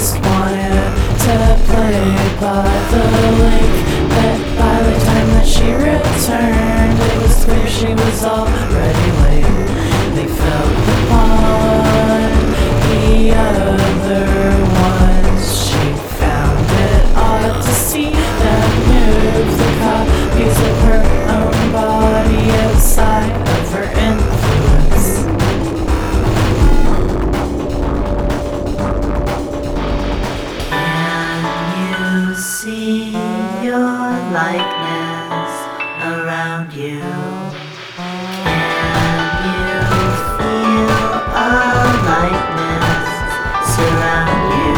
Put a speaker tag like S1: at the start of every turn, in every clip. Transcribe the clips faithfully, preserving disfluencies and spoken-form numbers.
S1: just wanted to play by the lake. But by the time that she returned, it was clear she was already late. They felt the bond, the other ones. She found it odd to see them move the copies of her own body outside of her influence.
S2: See your likeness around you. Can you feel a likeness surround you?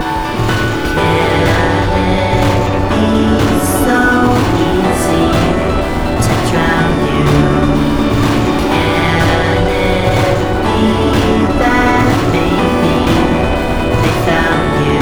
S2: Can it be so easy to drown you? Can it be that maybe they found you?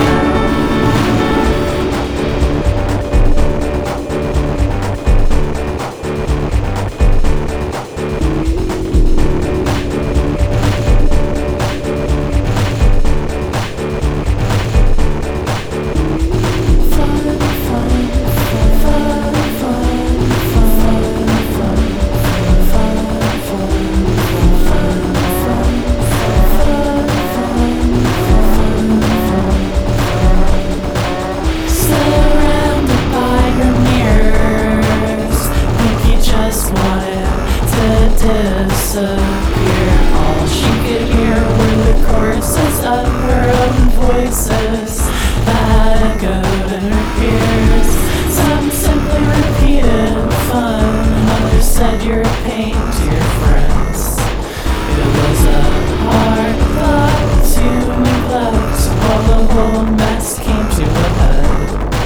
S1: Disappear. All she could hear were the choruses of her own voices that echoed in her ears. Some simply repeated fun, others said you're a pain to your friends. It was a hard thought to neglect while the whole mess came to a head.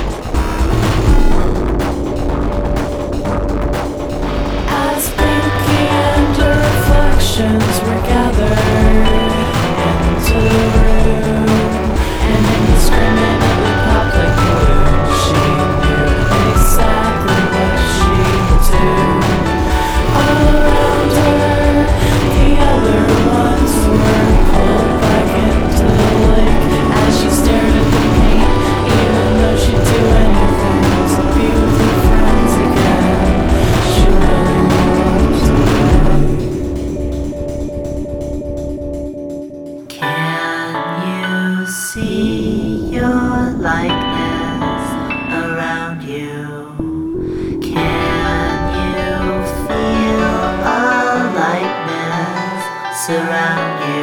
S1: As Pinky and her reflections were gathered into the room, and indiscriminately popped like glue, she knew exactly what she would do. All around her, the other ones were pulled back into the lake as she stared at the paint, even though she'd do anything to be with her friends again. She really loved to play.
S2: Can you see your likeness around you? Can you feel a likeness surround you?